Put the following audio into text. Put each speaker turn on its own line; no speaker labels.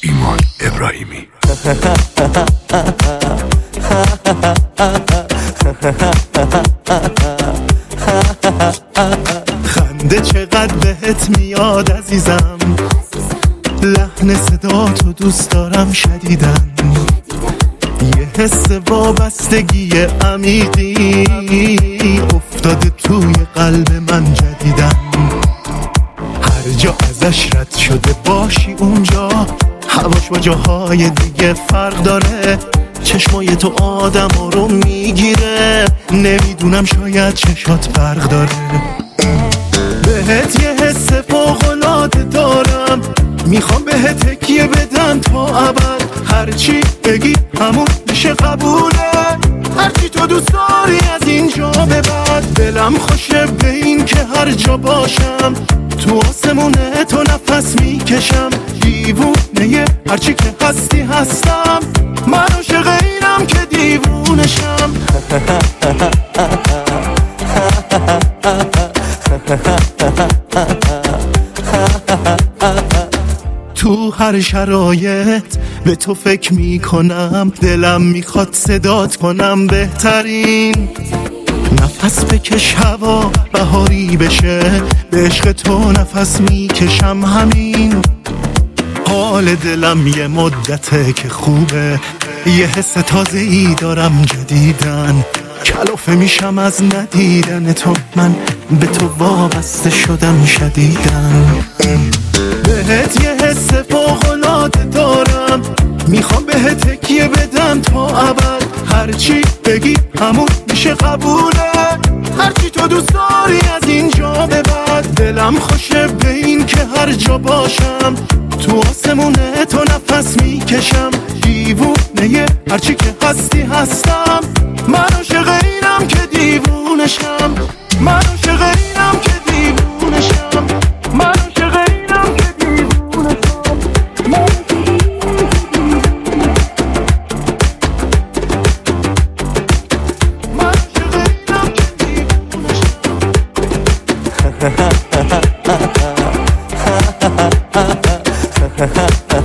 ایمان ابراهیمی.
خنده چقدر بهت میاد عزیزم، لحن صدا تو دوست دارم شدیدن، یه حس وابستگی عمیقی افتاده توی قلب من جدیدن. هر جا ازش رد شده باشی اونجا، هواش با جاهای دیگه فرق داره، چشمای تو آدم رو میگیره، نمیدونم شاید چشات فرق داره. بهت یه حس فوق‌العاده دارم، میخوام بهت تکیه بدم تا ابد، هرچی بگی همون میشه قبوله، هرچی تو دوست داری از اینجا به بعد. دلم خوشه به این که هر جا باشم، تو آسمونه تو نفس میکشم، دیوونه هرچی که هستی هستم، من عاشق اینم که دیوونشم. تو هر شرایط به تو فکر میکنم، دلم میخواد صدات کنم بهترین. نفس بکش هوا بهاری بشه، به عشق تو نفس میکشم همین. حال دلم یه مدته که خوبه، یه حس تازه‌ای دارم جدیدن، کلافه میشم از ندیدن تو، من به تو وابسته شدم شدیدن. بهت یه حس فوق‌العاده دارم، میخوام بهت تکیه بدم تا ابد، هرچی بگی همون میشه قبوله، هرچی تو دوست داری از اینجا به بعد. دلم خوشه به این که هر جا باشم، تو آسمونه تو نفس میکشم، دیوونه هرچی که هستی هستم، من عاشق اینم که دیوونشم، من عاشق اینم که دیوونشم، من عاشق اینم که دیوونشم، من عاشق اینم که دیوونشم.